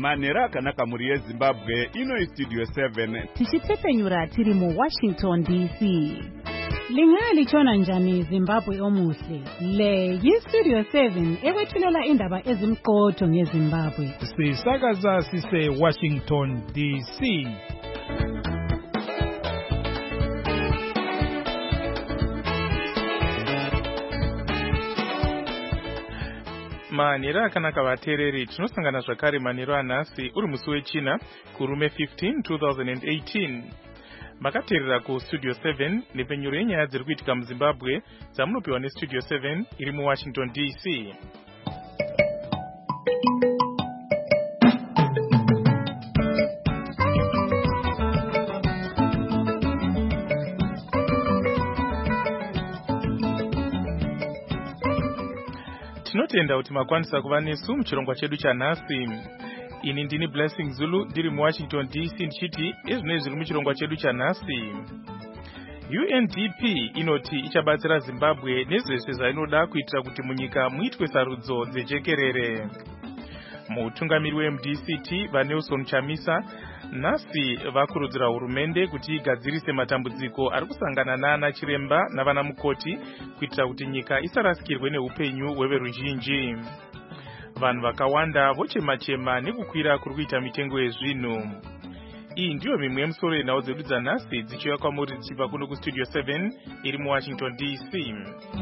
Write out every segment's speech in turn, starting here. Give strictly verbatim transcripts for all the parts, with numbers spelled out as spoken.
Manera Kanaka Murie Zimbabwe, ino Studio seven. Tichitepenyura tiri mu Washington D C. Lingali chona njani Zimbabwe omuhle. Le yi Studio seven ewethulela indaba ezimqotho ngeZimbabwe. Sisakaza sise Washington D C. Manira akanaka vateereri, tinosangana zvakare maniro anhasi uri musi wechina kurume fifteen two thousand eighteen. Makateerera ku Studio seven nepenyuro yenyaya dziri kuitika muZimbabwe dzamunopiwa neStudio seven iri muWashington D C. Tinotenda kuti makwanisa kuva nesu muchirongwa chedu chanhasi. Ini ndini Blessing Zulu ndiri muWashington D C ndichiti ezvinoi zviri muchirongwa chedu chanhasi. U N D P inoti ichabatsira Zimbabwe nezvese zvainoda kuitira kuti munyika muitwe sarudzo dzejekerere. Mutungamiri weM D C T vaNelson Chamisa nhasi vakurudzira hurumende kuti igadzirise matambudziko ari kusangana naana chiremba navana mukoti kuitira kuti nyika isarasikirwe neupenyu hweveruzhinji. Vanhu vakawanda vochema-chema nekukwira kuri kuita mitengo yezvinhu. Iyi ndiyo mimwe yemusoro yenhau dzedu dzanhasi dzichiuya kwamuri dzichibva kuno kuStudio seven iri muWashington D C.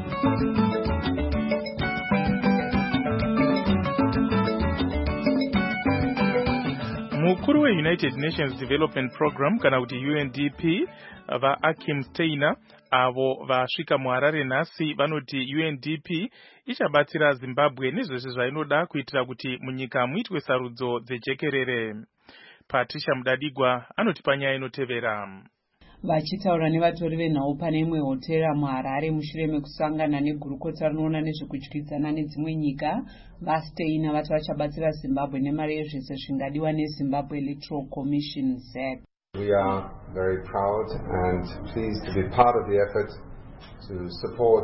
Mukuru weUnited Nations Development Program kana kuti U N D P vaAkim Steiner avo vasvika muHarare nhasi vanoti U N D P ichabatsira Zimbabwe nezvese zvainoda kuitira kuti munyika muitwe sarudzo dzejekerere. Patricia Mudadigwa anoti panyaya inotevera. Vachitaura nevatori venhau pane imwe hotera muHarare mushure mekusangana negurukota rinoona nezvekudyidzana nedzimwe nyika, vaSteiner vati vachabatsira Zimbabwe nemari yezvese zvingadiwa neZimbabwe Electoral Commission Z E C. We are very proud and pleased to be part of the effort to support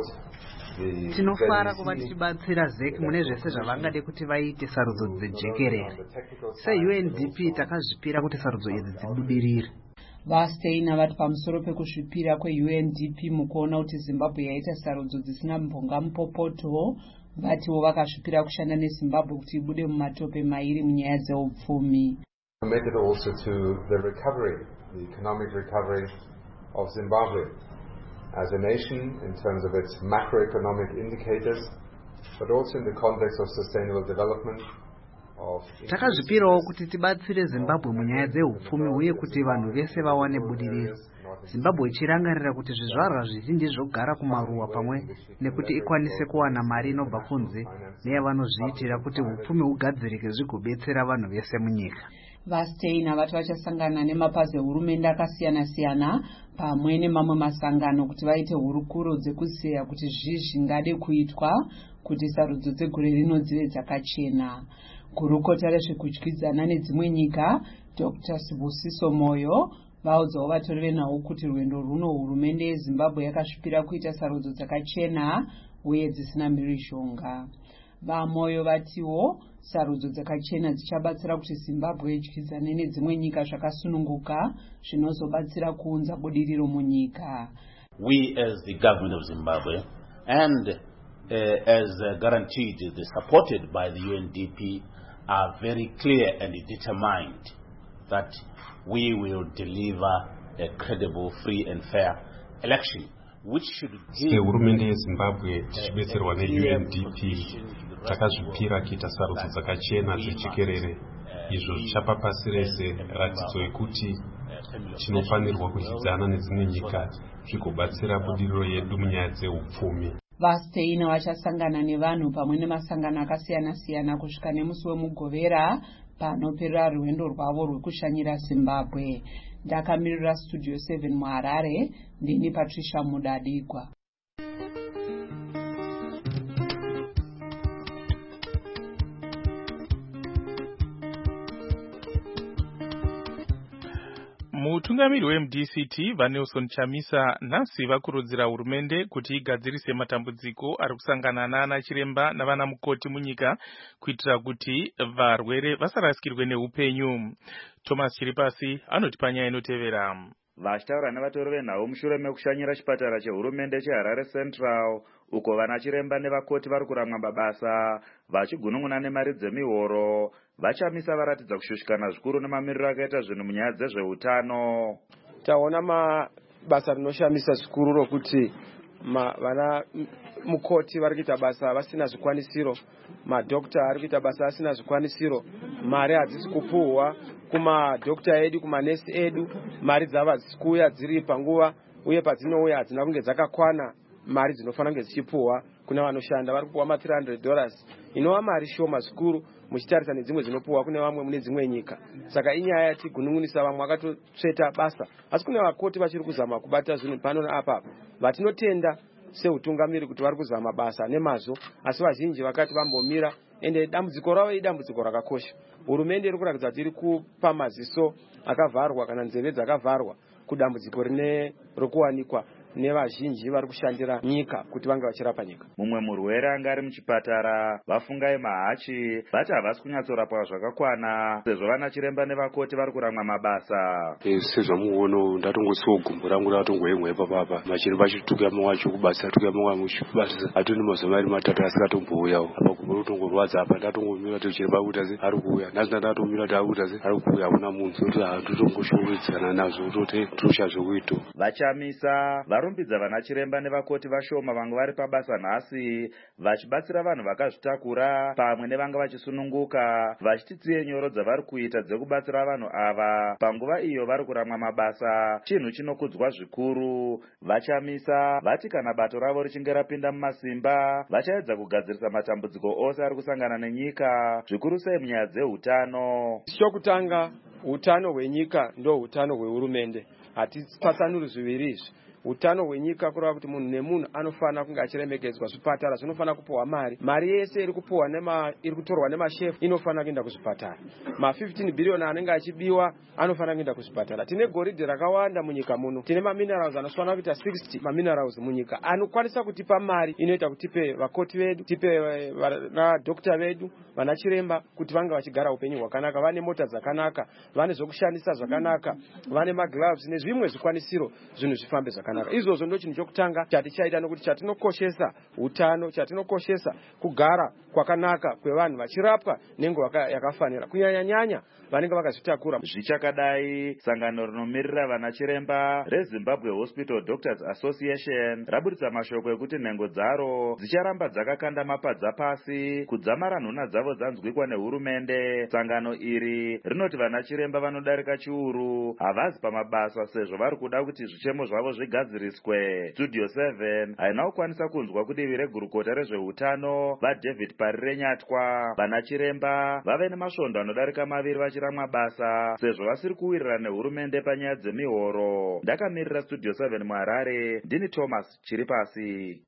the Tinofara kuva tichibatsira Z E C mune zvese zvavangade kuti vaite sarudzo dzejekerere. Se-U N D P takazvipira kuti sarudzo idzi dzibudirire. VaSteiner vati pamusoro pekuzvipira kweU N D P mukuona kuti Zimbabwe yaita sarudzo dzisina mbonga mupopoto, vatiwo vakazvipira kushanda neZimbabwe kuti ibude mumatope mairi munyaya dzeupfumi. Committed also to the recovery, the economic recovery of Zimbabwe as a nation in terms of its macroeconomic indicators, but also in the context of sustainable development. Takazvipirawo kuti tibatsire Zimbabwe munyaya dzeupfumi uye kuti vanhu vese vawane budiriro. Zimbabwe ichirangarira kuti zvizvarwa zvizhinji zvogara kumaruwa pamwe nekuti ikwanise kuwana mari inobva kunze neyavanozviitira kuti upfumi hugadzirike zvigobetsera vanhu vese munyika. VaSteiner vati vachasangana nemapazi ehurumende akasiyana-siyana pamwe nemamwe masangano kuti vaite hurukuro dzekuziya kuti zvii zvingade kuitwa kuti sarudzo dzegore rino dzive dzakachena. Gurukota rezvekudyidzana nedzimwe nyika Doctor Sibusiso Moyo vaudzawo vatori venhau kuti rwendo runo hurumende yeZimbabwe yakasvipira kuita sarudzo dzakachena uye dzisina mhirizhonga. VaMoyo vatiwo sarudzo dzakachena dzichabatsira kuti Zimbabwe idyidzane nedzimwe nyika zvakasununguka zvinozobatsira kuunza budiriro munyika. We as the government of Zimbabwe and uh, as uh, guaranteed uh, supported by the U N D P are very clear and determined that we will deliver a credible, free and fair election which should give hurumende yeZimbabwe tichibetserwa neU N D P takazvipira kuita sarudzo dzakachena dzejekerere. Izvo zvichapa pasi rese ratidzo yekuti tinofanirwa kudyidzana nedzimwe nyika zvigobatsira budiriro yedu munyaya dzeupfumi. VaSteiner vachasangana nevanhu pamwe nemasangano akasiyana-siyana kusvika nemusi wemugovera panoperera rwendo rwavo rwekushanyira Zimbabwe. Ndakamirira Studio seven muHarare, ndini Patricia Mudadigwa. Mutungamiri we-M D C T vaNelson Chamisa nhasi vakurudzira hurumende kuti igadzirise matambudziko ari kusangana naana chiremba navana mukoti munyika kuitira kuti varwere vasarasikirwe neupenyu. Thomas Chiripasi anotipa nyaya inotevera. Vachitaura nevatori venhau mushure mekushanyira chipatara chehurumende cheHarare Central uko vana chiremba nevakoti vari kuramwa mabasa vachigunun'una nemari dzemihoro, vaChamisa varatidza kushushikana zvikuru nemamiriro akaita zvinhu munyaya dzezveutano. Taona mabasa rinoshamisa zvikuru rokuti vana mukoti vari kuita basa vasina zvikwanisiro, madhokta ari kuita basa asina zvikwanisiro, mari hadzisi kupuhwa kumadhokta edu, kumanesi edu, mari dzava hadzisi kuuya dziri panguva, uye padzinouya hadzina kunge dzakakwana mari dzinofanira kunge dzichipuhwa kuna vanoshanda. Vari kupuhwa ma three hundred dollars inova mari shoma zvikuru muchitarisa nedzimwe dzinopuhwa kune vamwe mune dzimwe nyika. Saka inyaya yatigunun'unisa, vamwe vakatotsveta basa, asi kune vakoti vachiri kuzama kubata zvinhu pano neapapo. Vatinotenda seutungamiri kuti vari kuzama basa nemazvo, asi vazhinji vakati vambomira, ende dambudziko ravo idambudziko rakakosha. Hurumende iri kuratidza kuti iri kupa maziso akavharwa kana nzeve dzakavharwa kudambudziko rine rokuwanikwa nevazhinji vari kushandira nyika kuti vange vachirapa nyika. Mumwe murwere anga ari muchipatara vafungai mahachi vati havasi kunyatsorapwa zvakakwana sezvo vana chiremba nevakoti vari kuramwa mabasa. Sezvamuono ndatongosiwo gumbo rangu ratongoyemwe papapa, machiremba achituka mawacho kubasa tuka mawa muchibasa atoni mazuva mari matatu asikatombouyawo. Apa gumbo rotongorwadza apa, ndatongomira kuti chiremba kuti ari kuuya, nhasi ndatomira kuti ari kuti ari kuuya, hakuna munhu kuti hatotongoshowidzana nazvo kuti tosha zvokuita. VaChamisa varumbidza vana chiremba nevakoti vashoma vanga vari pabasa nhasi vachibatsira vanhu vakazvitakura pamwe nevanga vachisununguka, vachiti tsiye nyoro dzavari kuita dzekubatsira vanhu ava panguva iyo vari kuramwa mabasa chinhu chinokudzwa zvikuru. VaChamisa vati kana bato ravo richinge rapinda mumasimba vachaedza kugadzirisa matambudziko ose ari kusangana nenyika, zvikuru sei munyaya dzeutano. Chokutanga, utano hwenyika ndo utano hwehurumende. Hatipatsanuri zviviri izvi. Utano hwenyika kureva kuti munhu nemunhu anofana kunge achiremekedzwa. Zvipatara zvinofana kupuhwa mari, mari yese iri kupuhwa nema iri kutorwa nemashefu inofana kuenda kuzvipatara. Ma fifteen billion anenge achibiwa anofana kuenda kuzvipatara. Tine goridhe rakawanda munyika muno, tine maminerals anofana kuita sixty maminerals munyika anokwanisa kutipa mari inoita kuti tipe vakoti vedu, tipe vana dokta vedu, vana chiremba kuti vange vachigara upenyu hwakanaka, vane mota dzakanaka, vane zvokushandisa zvakanaka, vane magloves nezvimwe zvikwanisiro zvinhu zvifambe zvakanaka. Izvozvo ndo chinhu chokutanga chatichaita, nokuti chatinokoshesa utano, chatinokoshesa kugara kwakanaka kwevanhu vachirapwa nenguva yakafanira, kunyanya nyanya vanenge vakazvitakura. Zvichakadai, sangano rinomirira vana chiremba reZimbabwe Hospital Doctors Association rabudisa mashoko ekuti nhengo dzaro dzicharamba dzakakanda mapadza pasi kudzamara nhuna dzavo dzanzwikwa nehurumende. Sangano iri rinoti vana chiremba vanodarika chiuru havazi pamabasa sezvo vari kuda kuti zvichemo zvavo zvigadziriswe. Studio seven haina kukwanisa kunzwa kudivi regurukota rezveutano vaDavid Parire Nyatwa. Vana chiremba vave nemasvondo anodarika maviri vachiramwa basa sezvo vasiri kuwirirana nehurumende panyaya dzemihoro. Ndakamirira Studio seven muHarare, ndini Thomas Chiripasi.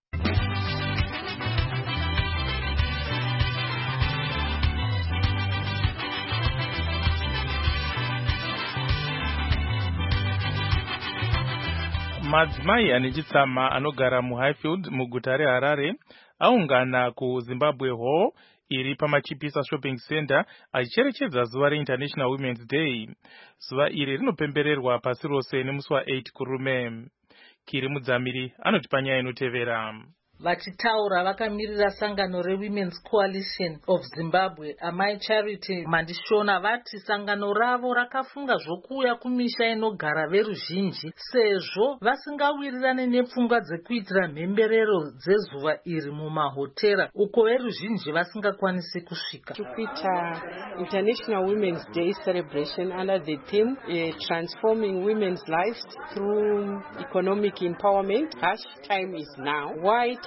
Madzimai ane chitsama anogara muHighfield muguta reHarare aungana kuZimbabwe Hall iri pamachipisa shopping center achicherechedza zuva reInternational Women's Day. Zuva iri rinopembererwa pasi rose nemusi wa8 kurume. Kiri Mudzamiri anotipa nyaya inotevera. Vachitaura vakamirira sangano reWomen's Coalition of Zimbabwe, Amai Charity Mandishona vati sangano ravo rakafunga zvokuuya kumisha inogara veruzhinji sezvo vasingawirirane nepfungwa dzekuitira mhemberero dzezuva iri mumahotera uko veruzhinji vasingakwanisi kusvika. Kuita International Women's Day celebration under the theme uh, Transforming Women's Lives Through Economic Empowerment. Hash time is now. Why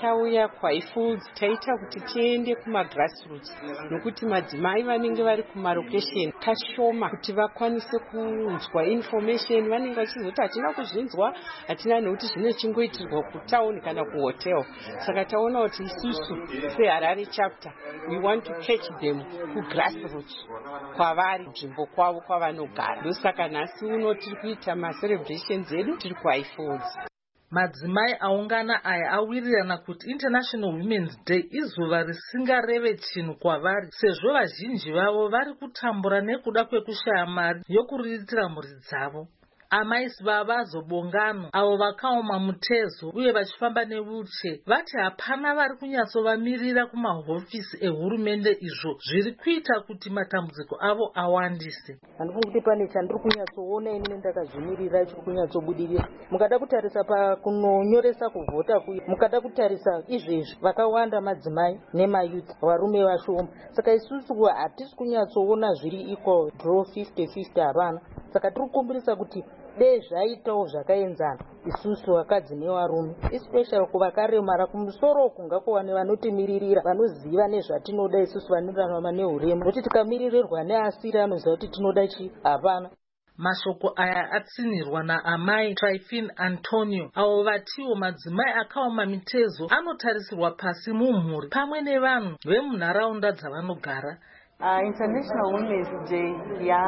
tauya kwaifoods taita kuti tiende kumagrassroots nokuti madzimai vanenge vari kumarokesheni kashoma kuti vakwanise kunzwa information. Vanenge vachizoti hatina kuzvinzwa, hatina nekuti zvinochingoitirwa kutauni kana kuhotel. Saka taona kuti isusu seHarare chapter we want to catch them kugrassroots kwavari nzvimbo kwavo kwavanogara. Ndosaka nhasi uno tiri kuita macelebrations edu tiri kuiFoods. Madzimai aungana aya awirirana kuti International Women's Day izuva risingareve chinhu kwavari sezvo vazhinji vavo vari kutambura nekuda kwekushaya mari yokuriritira mhuri dzavo. Amaisi vavazobongano avo vakaoma mutezo uye vachifamba nevuche vati hapana vari kunyatsovamirira kumahofisi ehurumende, izvo zviri kuita kuti matambudziko avo awandise. Handifuni kuti pane chandiri kunyatsoona inini ndakazvimirira chiri kunyatsobudirira. Mukada kutarisa pakunonyoresa kuvhota kuya, mukada kutarisa izvezvi vakawanda madzimai nemayuth, varume vashoma. Saka isusu hatisi kunyatsoona zviri equal draw fifty fifty hapana. Saka tiri kukumbirisa kuti dei zvaitawo zvakaenzana isusu vakadzi nevarume, especially kuvakaremara kumusoro uku ngakuva nevanotimiririra vanoziva nezvatinoda isusu vanorarama neuremu, nokuti tikamiririrwa neasiri anoziva kuti tinoda chi hapana. Mashoko aya atsinirwa naamai Tryphon Antonio avo vatiwo madzimai akaoma mitezo anotarisirwa pasi mumhuri pamwe nevanhu vemunharaunda dzavanogara. Uh, International Women's Day ya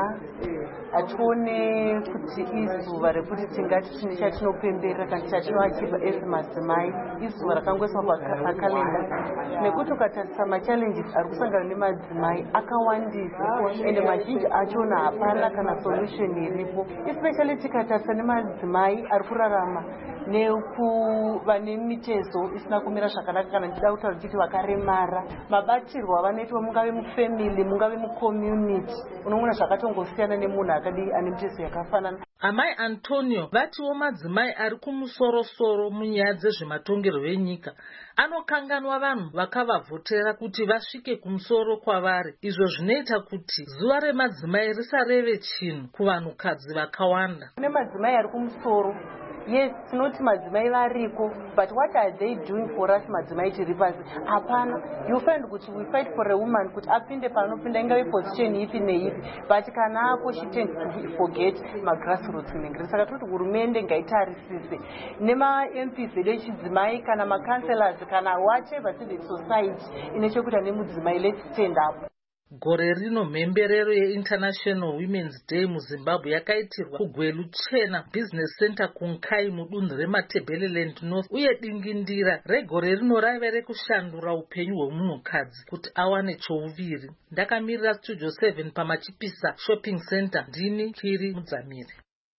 atione kuti izuva rekuti tingati chine chatinopemberera kana chatinoachiva as madzimai, izuva rakangoiswa pakalenda nekuti ukatarisa machallenges ari kusangana nemadzimai akawandisa ende mazhinji achona hapana kana solution iripo, especially tikatarisa nemadzimai ari kurarama nekuva nemitezo isina kumira zvakanaka kana ndida kutaura kuti vakaremara. Mabatirwo avanoitwa mungave mufamily mungave mucommunity unoona zvakatongosiyana nemunhu akadii ane mitezo yakafanana. Amai Antonio vatiwo madzimai ari kumusorosoro munyaya dzezvematongerwo enyika anokanganwa vanhu vakavavhotera kuti vasvike kumusoro kwavari, izvo zvinoita kuti zuva remadzimai risareve chinhu kuvanhukadzi vakawanda. Kune madzimai ari kumusoro, yes, tinoti madzimai variko, but what are they doing for us madzimai tiri pasi? Hapana. You find kuti we fight for a woman kuti apinde panopinda ingave position ipi neipi, but kana ako she tends to forget magrassroots nengiri. Saka toti hurumende ngaitarisise nema M Ps vedu vechidzimai kana macounselors kana whatever civil society ine chekuita nemudzimai, let's stand up. Gore rino mhemberero yeInternational Women's Day muZimbabwe yakaitirwa kuGwelu Chena Business Center kunkai mudunhu reMatabeleland North, uye dingindira regore rino raive rekushandura upenyu hwemunhukadzi kuti awane chouviri. Ndakamirira Studio seven paMachipisa Shopping Center, ndini Kiri Mudzamiri.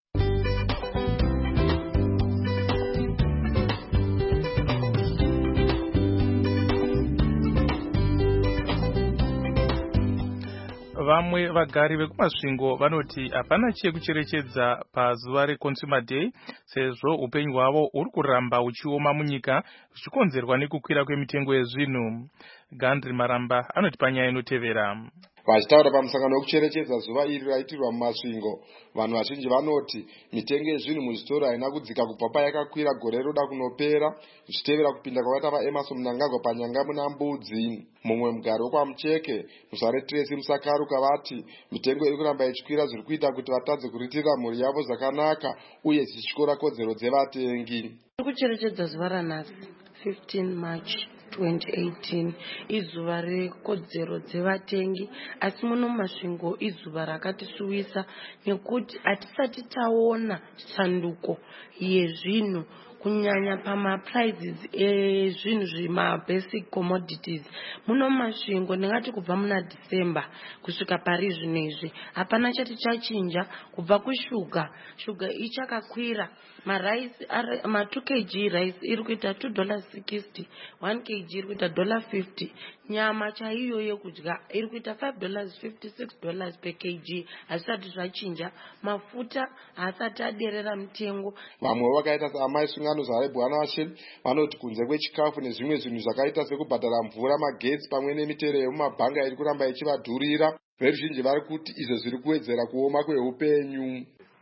Vamwe vagari vekumasvingo vanoti hapana chekucherechedza pazuva reConsumer Day sezvo upenyu hwavo uri kuramba uchioma munyika zvichikonzerwa nekukwira kwemitengo yezvinhu. Gandri Maramba anoti panyaya inotevera. Vachitaura pamusangano wekucherechedza zuva iri raitirwa mumasvingo, vanhu vazhinji vanoti mitengo yezvinhu muzvitoro haina kudzika kubva payakakwira gore roda kunopera, zvichitevera kupinda kwakaita vaEmmerson Mnangagwa panyanga muna mbudzi. Mumwe mugari wekwaMucheke, Muzvare Tracy Musakaruka vati mitengo iri kuramba ichikwira zviri kuita kuti vatadze kuriritira mhuri yavo zvakanaka uye zvichikora kodzero dzevatengi. Tiri kucherechedza zuva ranhasi fifteen March twenty eighteen izuva rekodzero dzevatengi, asi muno mumasvingo izuva rakatisuwisa nekuti hatisati taona sanduko yezvinhu kunyanya pamaprizes ezvinhu zvemabasic commodities muno mumasvingo. Ndingati kubva muna December kusvika pari zvinezvi hapana chati chachinja. Kubva kushuga, shuga ichakakwira, maraisi ma two kilograms rice iri kuita two dollars sixty, one kilogram iri kuita one dollar fifty, nyama chaiyo yekudya iri kuita five dollars fifty, six dollars per kg. Hasati zvachinja, mafuta haasati aderera mitengo. Vamwe vakaita saamai Sungano Zarebwana Vasheni vanoti kunze kwechikafu nezvimwe zvinhu zvakaita sekubhadhara mvura, magetsi pamwe nemitero yemumabhanga iri kuramba ichivadhurira, veruzhinji vari kuti izvo zviri kuwedzera kuoma kweupenyu.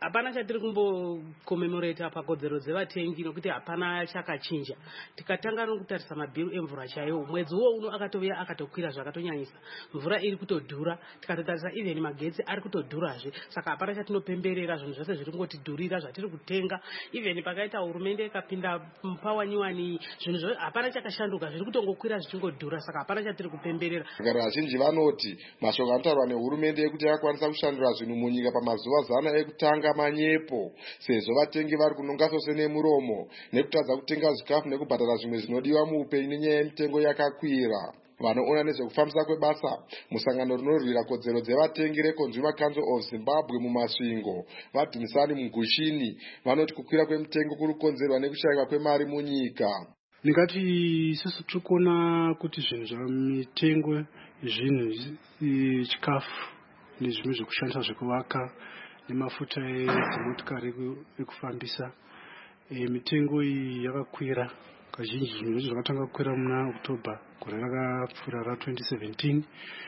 hapana chatiri kumbocommemorata pakodzero dzevatengi nokuti hapana chakachinja. Tikatanga nokutarisa mabhiru emvura chaiwo, mwedzi uwo uno akatovira akatokwira zvakatonyanyisa, mvura iri kutodhura, tikatotarisa even magetsi ari kutodhurazve. Saka hapana chatinopemberera, zvinhu zvose zviri kungotidhurira zvatiri kutenga. Even pakaita hurumende ikapinda pawaniwani, zvinhu zvose hapana chakashanduka, zviri kutongokwira zvichingodhura. Saka hapana chatiri kupemberera. Vazhinji vanoti mashoko anotaurwa nehurumende ekuti yakakwanisa kushandura zvinhu munyika pamazuva zana ekutanga manyepo, sezvo vatengi vari kunonga sose nemuromo nekutadza kutenga zvikafu nekubhadhara zvimwe zvinodiwa muupenyu nenyaya yemitengo yakakwira. Vanoona nezvekufambisa kwebasa musangano rinorwira kodzero dzevatengi reConsumer Council of Zimbabwe mumasvingo, vaDumisani Mugushini, vanoti kukwira kwemitengo kuri kukonzerwa nekushayikwa kwemari munyika. Ndingati isusu tikuona kuti zvinhu zvamitengo, zvinhu chikafu nezvimwe zvekushandisa zvekuvaka nemafuta edzimotokari ekufambisa, mitengo iyi yakakwira kazhinji. Zvinhu zvakatanga kukwira muna October gore rakapfuura ra twenty seventeen,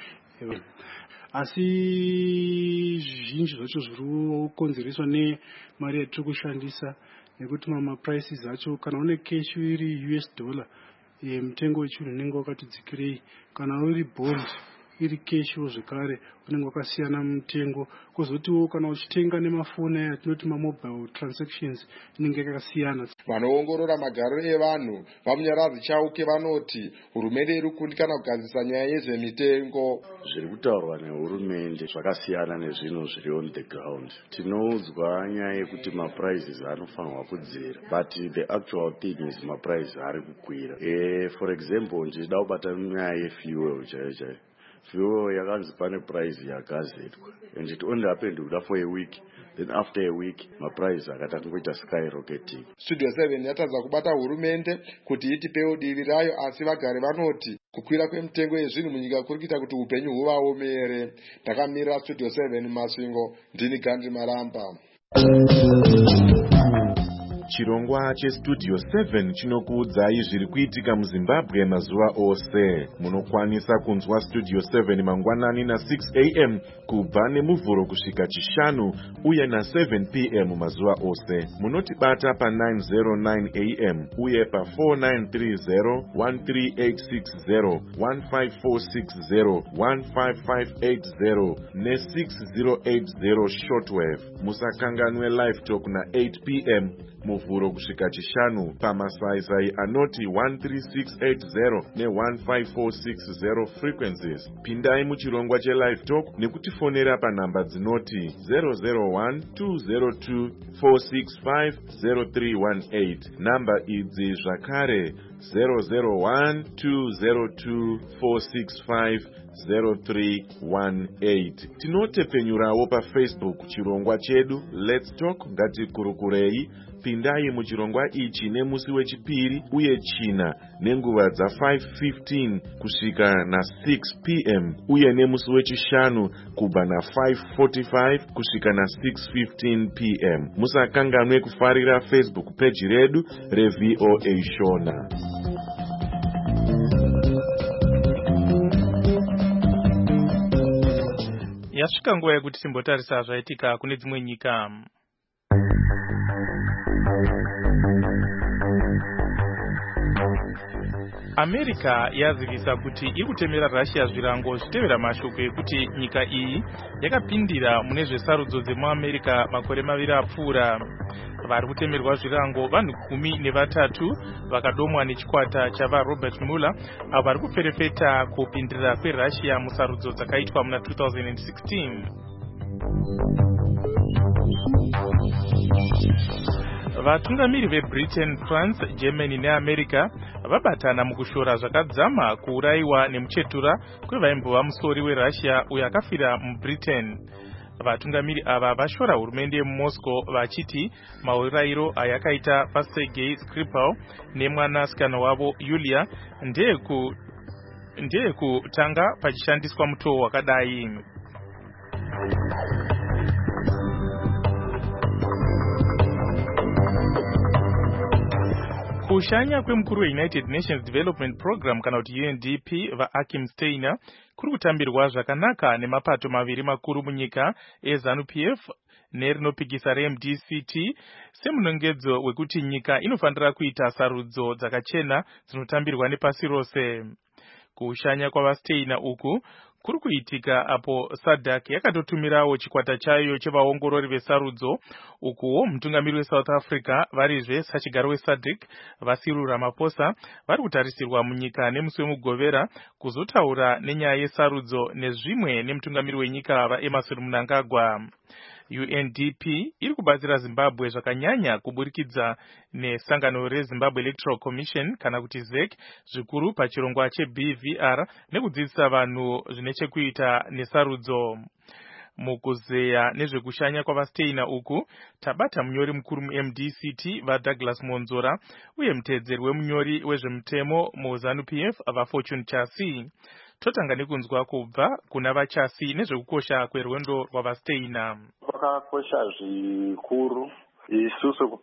asi zvizhinji zvacho zviri kukonzereswa nemari yatiri kushandisa, nekuti mama prices acho kana une cash iri U S dollar, mitengo wechinhu unenge wakati dzikirei. Kana uri bond iri cash wo zvekare unenge wakasiyana mutengo. Kozotiwo kana uchitenga nemafoni aya tinoti mamobile transactions inenge yakasiyana. Vanoongorora magariro evanhu vamunyaradzi chauke vanoti hurumende iri kundikana kugadzisa nyaya yezvemitengo. Zviri kutaurwa nehurumende zvakasiyana nezvinhu zviri on the ground. Tinoudzwa nyaya yekuti maprices anofanirwa kudzira, but the actual thing is maprices ari kukwira. Eh, for example, ndichida kubata nyaya yefuel chaiyo chaiyo. Fuel yakanzi pane price yakazetwa, and it only happened for a week. Then after a week, my price akatanga kuita skyrocketing. Studio seven yatadza kubata hurumende kuti itipewo divi rayo, asi vagari vanoti kukwira kwemitengo yezvinhu munyika kuri kuita kuti upenyu huvaomere. Ndakamirira Studio seven Masvingo, ndini Gandhi Maramba. Chirongwa cheStudio seven chinokuudzai zviri kuitika muZimbabwe mazuva ose. Munokwanisa kunzwa Studio seven mangwanani na six a m kubva nemuvhuro kusvika chishanu uye na seven p m mazuva ose. Munotibata pa nine oh nine a m uye pa four nine three zero, one three eight six zero, one five four six zero, one five five eight zero ne six zero eight zero shortwave. Musakanganwe live talk na eight p m muvhuro kusvika chishanu pamasaisai anoti one three six eight zero ne one five four six zero frequencies. Pindai muchirongwa chelive talk nekutifonera panhamba dzinoti zero zero one two zero two four six five zero three one eight. Namba idzi zvakare zero zero one two zero two four six five zero three one eight. Tinotepenyurawo pa Facebook chirongwa chedu Let's Talk ngatikurukurei. Pindai muchirongwa ichi nemusi wechipiri uye china nenguva dza five fifteen kusvika na six p m uye nemusi wechishanu kubva na five forty-five kusvika na six fifteen p m. Musakanganwe kufarira Facebook page redu reV O A Shona. Yasvika nguva yekuti timbotarisa zvaitika kune dzimwe nyika. America yazivisa kuti iri kutemera Russia zvirango zvitevera mashoko ekuti nyika iyi yakapindira mune zvesarudzo dzemuAmerica makore maviri apfuura. Vari kutemerwa zvirango vanhu gumi nevatatu vakadomwa nechikwata chava Robert Mueller avo vari kuferefeta kupindirira kweRussia musarudzo dzakaitwa muna two thousand sixteen. Vatungamiri veBritain, France, Germany neAmerica vabatana mukushora zvakadzama kuurayiwa nemuchetura kwevaimbova musori weRussia uyo akafira muBritain. Vatungamiri ava vashora hurumende yemuMoscow vachiti maurayiro ayakaita paSergei Skripal nemwanasikana wavo Yulia ndeyekutanga pachishandiswa mutoo wakadai. Kushanya kwemukuru weUnited Nations Development Program kana kuti U N D P vaAkim Steiner kuri kutambirwa zvakanaka nemapato maviri makuru munyika eZanu P F nerinopikisa reM D C T semunongedzo wekuti nyika inofanira kuita sarudzo dzakachena dzinotambirwa nepasi rose. Kushanya kwavasteina uku kuri kuitika apo SADC yakatotumirawo chikwata chayo chevaongorori vesarudzo, ukuwo mutungamiri weSouth Africa varizve sachigaro weSADC Cyril Ramaphosa vari kutarisirwa munyika nemusi wemugovera kuzotaura nenyaya yesarudzo nezvimwe nemutungamiri wenyika vaEmmerson Mnangagwa. U N D P iri kubatsira Zimbabwe zvakanyanya kuburikidza nesangano reZimbabwe Electoral Commission kana kuti Z E C zvikuru pachirongwa cheB V R nekudzidzisa vanhu zvine chekuita nesarudzo. Mukuzeya nezvekushanya kwavasteina uku tabata munyori mukuru muM D C T vaDouglas Monzora uye mutedzeri wemunyori wezvemutemo muZANU P F vaFortune Chasi. Totanga nekunzwa kubva kuna vachasi nezvekukosha kwerwendo rwavasteina. Kwakakosha zvikuru isusu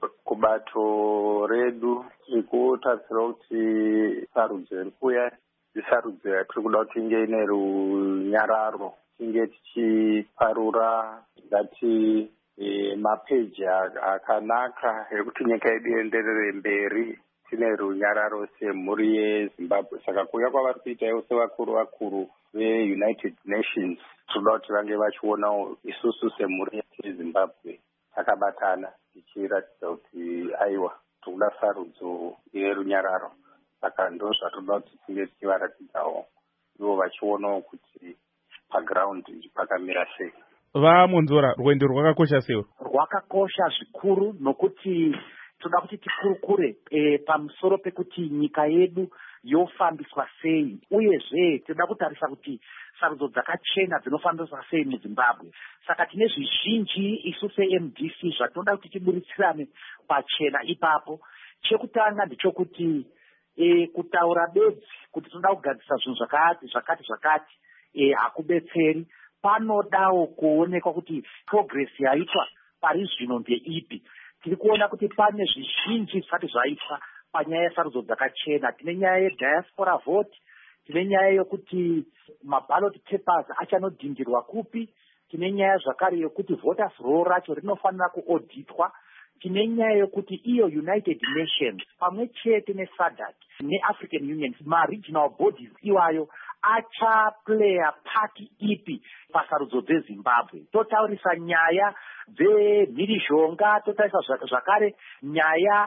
kubato redu tirikutarisira kuti sarudzo iri kuuya isarudzo yatiri kuda kuti inge ine runyararo, tinge tichiparura ngati e, mapeji akanaka ekuti nyika yedu ienderere mberi tine runyararo semhuri yeZimbabwe. Saka kuuya kwavari kuita ivo sevakuru vakuru veUnited Nations tinoda kuti vange vachionawo isusu semhuri yeZimbabwe takabatana tichiratidza kuti aiwa tinoda sarudzo yerunyararo. Saka ndo zvatoda kuti tinge tichivaratidzawo ivo vachionawo kuti paground pakamira sei. VaMonzora, rwendo rwakakosha sei? Rwakakosha zvikuru nokuti toda kuti tikurukure e, pamusoro pekuti nyika yedu yofambiswa sei, uyezve toda kutarisa kuti sarudzo dzakachena dzinofambiswa sei muZimbabwe. Saka tine zvizhinji isu seM D C zvatoda kuti tiburitsirane pachena ipapo. Chekutanga ndechokuti e, kutaura bedzi kuti toda kugadzisa zvinhu zvakati zvakati zvakati e, hakubetseri. Panodawo kuonekwa kuti progress yaitwa pari zvino ndeipi. Tiri kuona kuti pane zvizhinji zvisati zvaitwa panyaya yesarudzo dzakachena. Tine nyaya yediaspora vote, tine nyaya yokuti maballot papers achanodhindirwa kupi, tine nyaya zvakare yokuti voters roll racho rinofanira kuauditwa, tine nyaya yokuti iyo United Nations pamwe chete neSADC neAfrican Union ma-regional bodies iwayo achaplaya part ipi pasarudzo dzeZimbabwe. Totaurisa nyaya dzemhirizhonga, totaurisa zvakare nyaya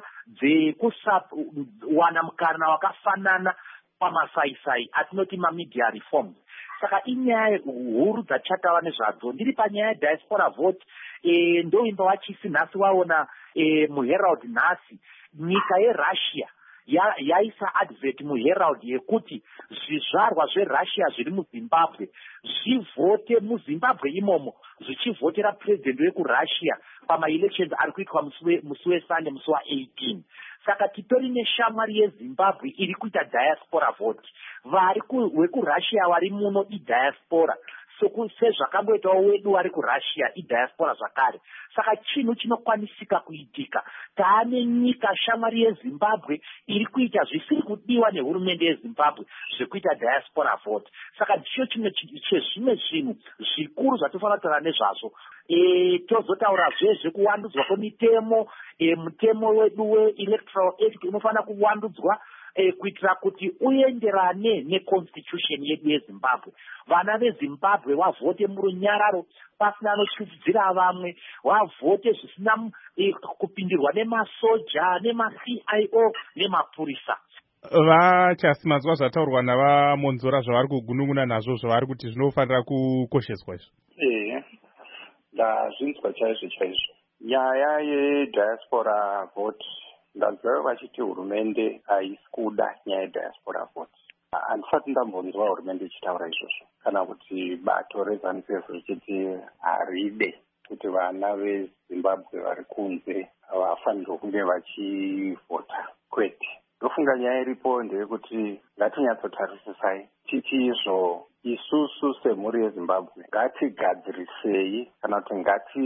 dzekusawana mukana wakafanana pamasaisai atinoti mamedia reforms. Saka inyaya huru dzatichataura nezvadzo. Ndiri panyaya yediaspora vote, e, ndoimba wachisi nhasi waona e, muHerald nhasi nyika yeRussia yaisa ya advert muHerald yekuti zvizvarwa zveRussia zviri muZimbabwe zvivote muZimbabwe imomo zvichivhotera president wekuRussia pamaelections ari kuitwa musi weSunday musi wa18. Saka titori neshamwari yeZimbabwe iri kuita diaspora vote. Vari wekuRussia vari muno idiaspora sezvakamboitawo wedu vari kuRussia idiaspora zvakare. Saka chinhu chinokwanisika kuitika. Taane nyika shamwari yeZimbabwe iri kuita zvisiri kudiwa nehurumende yeZimbabwe zvekuita diaspora vote. Saka ndicho chimwe chezvimwe zvinhu zvikuru zvatofanira kutaura nezvazvo. E, tozotaurazve zvekuwandudzwa kwemitemo, e, mutemo wedu weElectoral Act unofanira kuwandudzwa E, kuitira kuti uenderane neconstitution yedu yeZimbabwe. Vana veZimbabwe vavote murunyararo pasina anotyisidzira vamwe, vavote zvisina e, kupindirwa nemasoja nemaC I O nemapurisa. Vachasi mazuva zvataurwa navaMonzora zvavari kugunun'una nazvo zvavari kuti zvinofanira kukosheswa izvo. Ehe, ndazvinzwa chaizvo chaizvo. Nyaya yediaspora vote ndazvayo vachiti hurumende haisi kuda nyaya yediaspora vote. Handisati ndambonzwa hurumende ichitaura izvozvo kana kuti bato reZANU P F richiti haride kuti vana veZimbabwe vari kunze vafanirwa kunge vachivhota. Kwete, ndofunga nyaya iripo ndeyekuti ngatinyatsotarisisai titi izvo isusu semhuri yeZimbabwe ngatigadzirisei kana kuti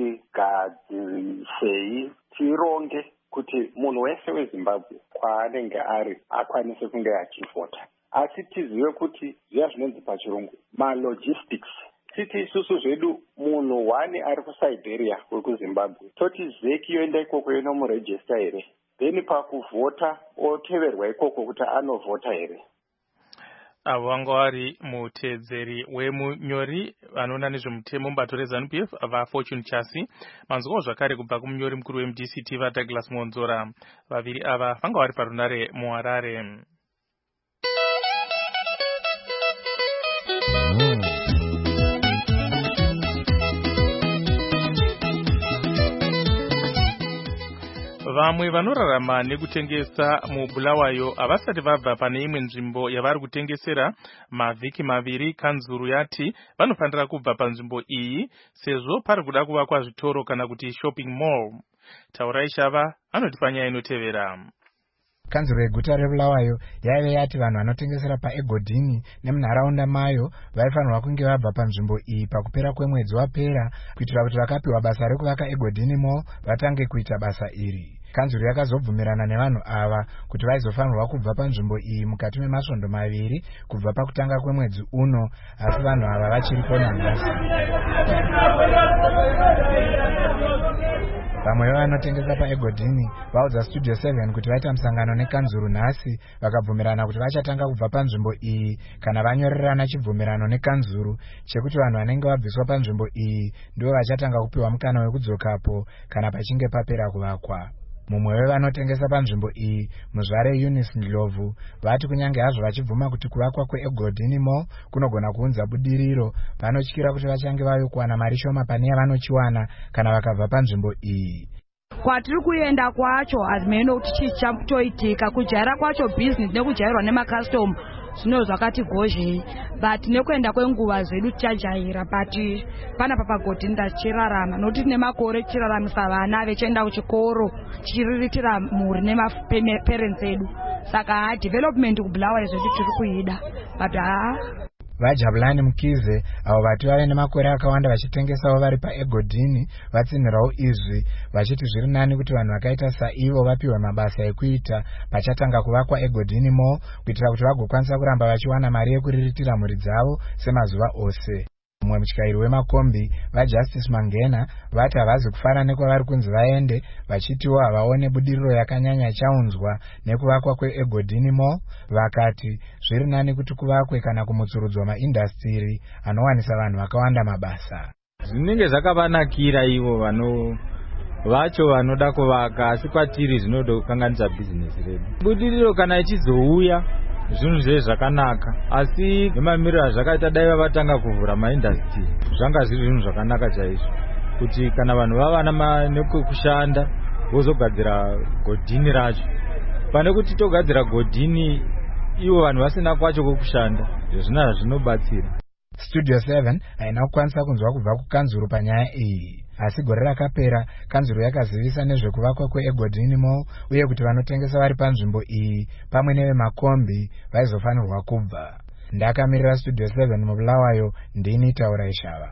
ngatigadzirisei tironge kuti munhu wese weZimbabwe kwaanenge ari akwanise kunge achivhota. Asi tizive kuti zviya zvinonzi pachirungu malogistics titi isusu zvedu munhu wani ari kusiberia wekuzimbabwe toti zeki yoenda ikoko yonomurejista here then pakuvhota oteverwa ikoko kuti anovhota here. avo vanga vari mutedzeri wemunyori vanoona nezvemutemo mubato reZANU P F vaFortune Chasi, manzwawo zvakare kubva kumunyori mukuru weM D C T vaDouglas Monzora. Vaviri ava vanga vari parunare muHarare. Vamwe vanorarama nekutengesa muBulawayo havasati vabva pane imwe nzvimbo yavari kutengesera mavhiki maviri. Kanzuru yati vanofanira kubva panzvimbo iyi sezvo pari kuda kuvakwa zvitoro kana kuti shopping mall. Taurai Shava anoti panyaya inotevera. Kanzuru yeguta reBulawayo yaive yati vanhu vanotengesera paEgodhini nemunharaunda mayo vaifanirwa kunge vabva panzvimbo iyi pakupera kwemwedzi wapera kuitira kuti vakapiwa basa rekuvaka Egodhini Mall vatange kuita basa iri. Kanzuru yakazobvumirana nevanhu ava kuti vaizofanirwa kubva panzvimbo iyi mukati memasvondo maviri kubva pakutanga kwemwedzi uno, asi vanhu ava vachiripo nanhasi. Vamwe vanotengesa paEgodhini vaudza Studio seven kuti vaita musangano nekanzuru nhasi vakabvumirana kuti vachatanga kubva panzvimbo iyi kana vanyorerana chibvumirano nekanzuru chekuti vanhu vanenge vabviswa panzvimbo iyi ndivo vachatanga kupiwa mukana wekudzokapo kana pachinge papera kuvakwa. Mumwe wevanotengesa panzvimbo iyi, muzvare Eunice Ndlovu, vati kunyange hazvo vachibvuma kuti kuvakwa kweEgodhini Mall kunogona kuunza budiriro, vanotyira kuti vachange vayokuwana mari shoma pane yavanochiwana kana vakabva panzvimbo iyi. Kwatiri kuenda kwacho hazimene kuti chii chakutoitika, kujaira kwacho business nekujairwa nemakastoma zvino zvakati gozhei, but nekuenda kwenguva zvedu tichajaira, but panapa paGodhini tichirarama nokuti tine makore tichiraramisa vana vechienda kuchikoro tichiriritira mhuri nemaparents edu, saka ha development kuBulawayo zvedu tiri kuida, but ha vaJabulani Mukize avo vati vave nemakore akawanda vachitengesawo vari paEgodhini vatsinhirawo izvi vachiti zviri nani kuti vanhu vakaita saivo vapiwe mabasa ekuita pachatanga kuvakwa Egodhini Mall kuitira kuti vagokwanisa kuramba vachiwana mari yekuriritira mhuri dzavo semazuva ose. Mumwe mutyairi wemakombi vaJustice Mangena vati havazi kufara nekwavari kunzi vaende, vachitiwo havaone budiriro yakanyanya chaunzwa nekuvakwa kweEgodhini Mall. Vakati zviri nani kuti kuvakwe kana kumutsurudzwa maindastiri anowanisa vanhu vakawanda mabasa. Zvinenge zvakavanakira ivo vano vacho vanoda kuvaka, asi kwatiri zvinoda kukanganisa bhizinesi redu. Budiriro kana ichizouya zvinhu zve zvakanaka, asi nemamiriro azvakaita dai vavatanga kuvhura maindastri zvanga zviri zvinhu zvakanaka chaizvo, kuti kana vanhu vava nekushanda vozogadzira Godhini racho pane kuti togadzira Godhini ivo vanhu vasina kwacho kwekushanda, zvina zvinobatsira. Studio seven haina kukwanisa kunzwa kubva kukanzuru panyaya iyi, asi gore rakapera kanzuru yakazivisa nezvekuvakwa kweEgodhini Mall uye kuti vanotengesa vari panzvimbo iyi pamwe nevemakombi vaizofanirwa kubva. Ndakamirira Studio seven muBulawayo, ndini Taurai Shava.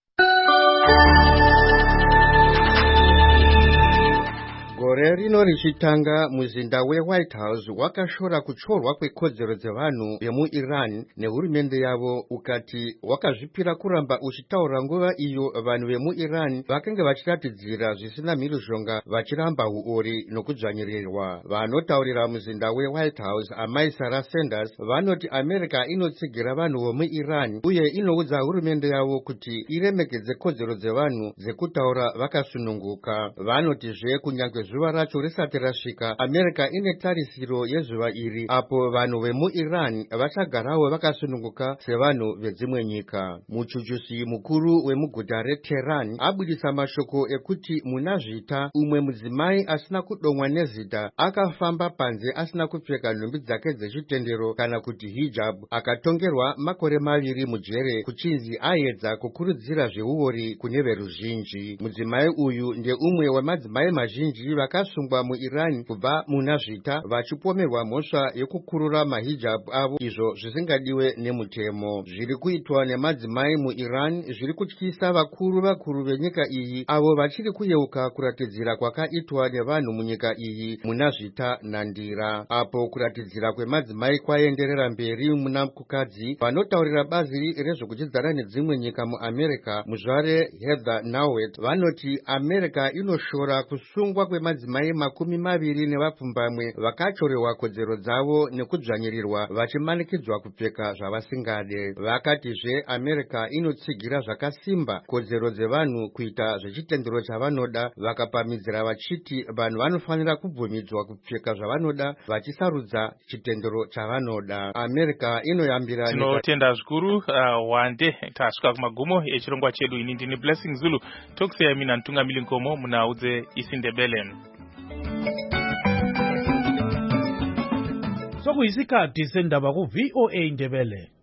Gore rino richitanga, muzinda weWhite House wakashora kuchorwa kwekodzero dzevanhu vemuIran nehurumende yavo, ukati wakazvipira kuramba uchitaura nguva iyo vanhu vemuIran vakanga vachiratidzira zvisina mhirizhonga vachiramba uori nokudzvanyirirwa. Vanotaurira muzinda weWhite House, amai Sarah Sanders, vanoti America inotsigira vanhu vemuIran uye inoudza hurumende yavo kuti iremekedze kodzero dzevanhu dzekutaura vakasununguka. Vanotizve kunyange zuva racho risati rasvika, America ine tarisiro yezuva iri apo vanhu vemuIran vachagarawo vakasununguka sevanhu vedzimwe nyika. Muchuchusi mukuru wemuguta reTehran abudisa mashoko ekuti muna zvita umwe mudzimai asina kudomwa nezita akafamba panze asina kupfeka nhumbi dzake dzechitendero kana kuti hijab akatongerwa makore maviri mujere kuchinzi aedza kukurudzira zveuori kune veruzhinji. Mudzimai uyu ndeumwe wemadzimai mazhinji vakasungwa muiran kubva muna zvita vachipomerwa mhosva yekukurura mahijabu avo, izvo zvisingadiwe nemutemo. Zviri kuitwa nemadzimai muiran zviri kutyisa vakuru vakuru venyika iyi, avo vachiri kuyeuka kuratidzira kwakaitwa nevanhu munyika iyi muna zvita nandira. Apo kuratidzira kwemadzimai kwaenderera mberi muna kukadzi, vanotaurira bazi rezvekuchidzana nedzimwe nyika muamerica, muzvare Heather Nauert, vanoti America inoshora kusungwa kwemadzimai makumi maviri nevapfumbamwe vakachorewa kodzero dzavo nekudzvanyirirwa vachimanikidzwa kupfeka zvavasingade. Vakatizve America inotsigira zvakasimba kodzero dzevanhu kuita zvechitendero chavanoda, vakapamidzira vachiti vanhu vanofanira kubvumidzwa kupfeka zvavanoda vachisarudza chitendero chavanoda. America inoyambira. Tinotenda zvikuru uh, wande tasvika kumagumo echirongwa chedu. Ini ndini Blessing Zulu, tokuseya mina Ntungamili Nkomo munhau dzeIsiNdebele. Sokuyisikhathi sendaba ku V O A Ndebele.